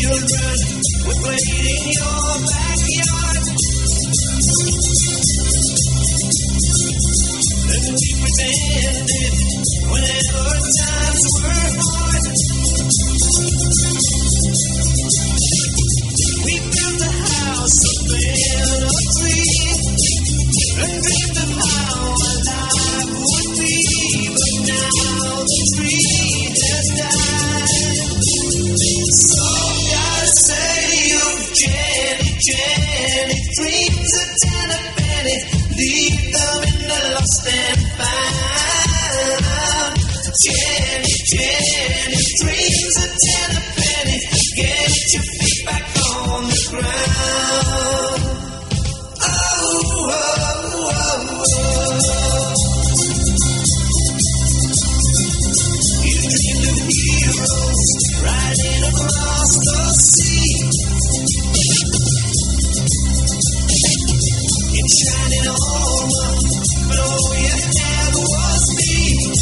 children would play in your backyard. And we pretended whenever times were hard. We built a house up in a tree and dreamed of how our life would be. But now the tree has died. So gotta say to you, Jenny, Jenny, dreams of 10 a penny, leave them in the lost and found. Jenny, Jenny, dreams of 10 a penny, get your feet back on the ground. Oh, oh, oh, oh. You dreamed of heroes riding across the sea in shining armor, but all you had was me.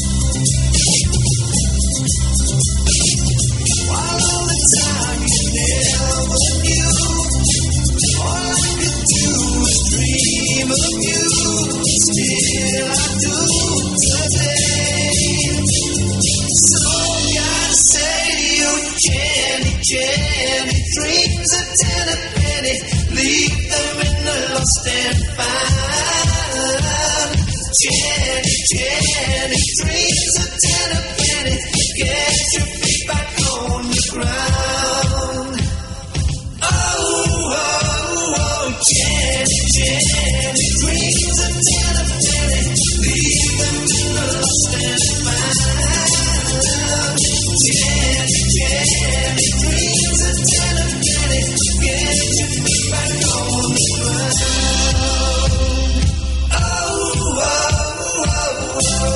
While all the time you never knew, all I could do was dream of you. Still I do today. So gotta say to you, Jenny, Jenny, dreams of 10 a penny, leave them in the lost and found. Jenny, Jenny, dreams of 10 a penny, get your feet back on the ground. Oh, oh, oh, Jenny, Jenny, dreams of 10 a penny, leave them in the lost and found. Jenny, Jenny, dreams of 10 a penny, get your feet back on the ground. Oh, oh, oh, oh.